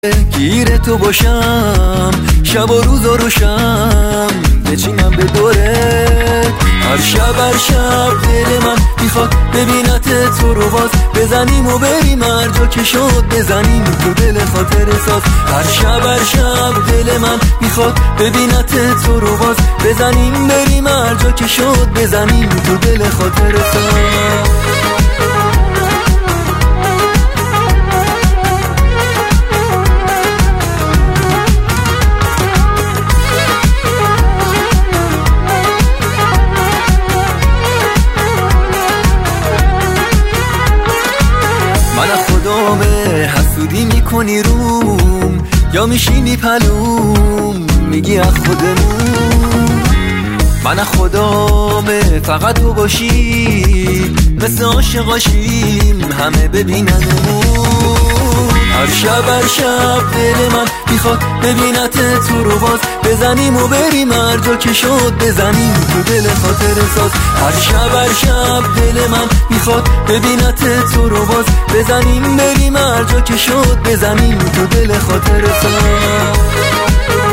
گیر تو باشم، شب و روز و روشم بچینم به دوره. هر شب دل من میخواد ببینت تو رو باز، بزنیم و بریم هر جا که شد، بزنیم تو دل خاطر ساز. هر شب دل من میخواد ببینت تو رو باز، بزنیم بریم هر جا که شد، بزنیم تو دل خاطر ساز. من خدامه حسودی میکنی روم، یا میشینی پلوم میگی از خودمون. من خدامه فقط تو باشی، مثل عاشقاشیم همه ببیننمون. هر شب دل من میخواد ببینت تو رو باز، بزنیم و بریم هر جا که شد، بزنیم تو دل خاطر ساز. هر شب دل من میخواد ببینت تو رو باز، بزنیم بریم هر جا که شد، بزنیم تو دل خاطر ساز.